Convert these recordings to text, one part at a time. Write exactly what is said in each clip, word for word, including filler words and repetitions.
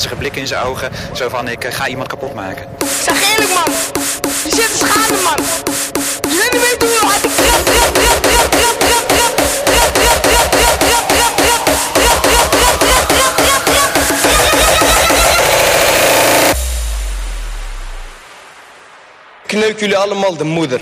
wazige blik in zijn ogen. Zo van, ik uh, ga iemand kapot maken. Zeg eerlijk man, je zit te schaden man. Je weet niet weten hoe hard ik trap, trap, trap, trap, trap, trap, trap, trap, trap, trap, trap, trap, trap, trap, trap, trap, trap, trap, trap. Kneuk jullie allemaal de moeder.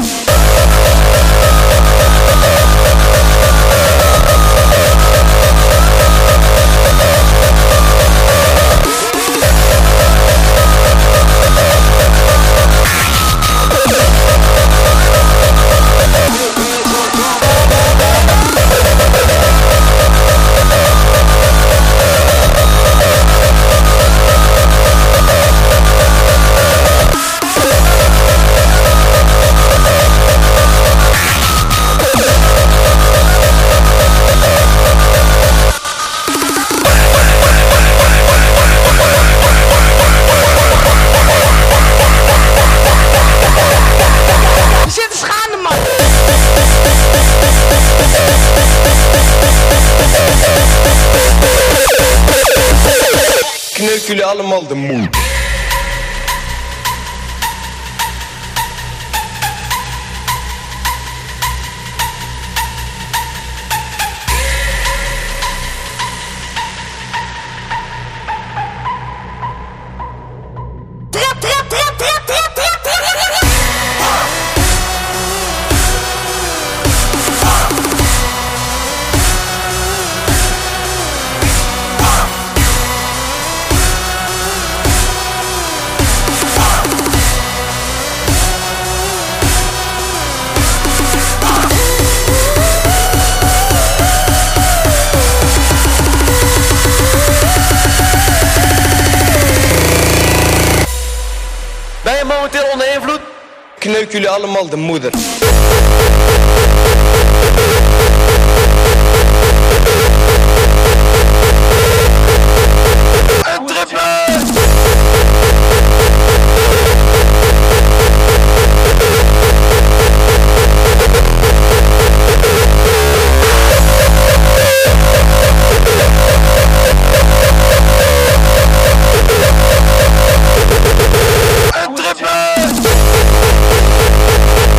Kneuk jullie allemaal de moed. Ben je momenteel onder invloed? Kneuk jullie allemaal de moeder.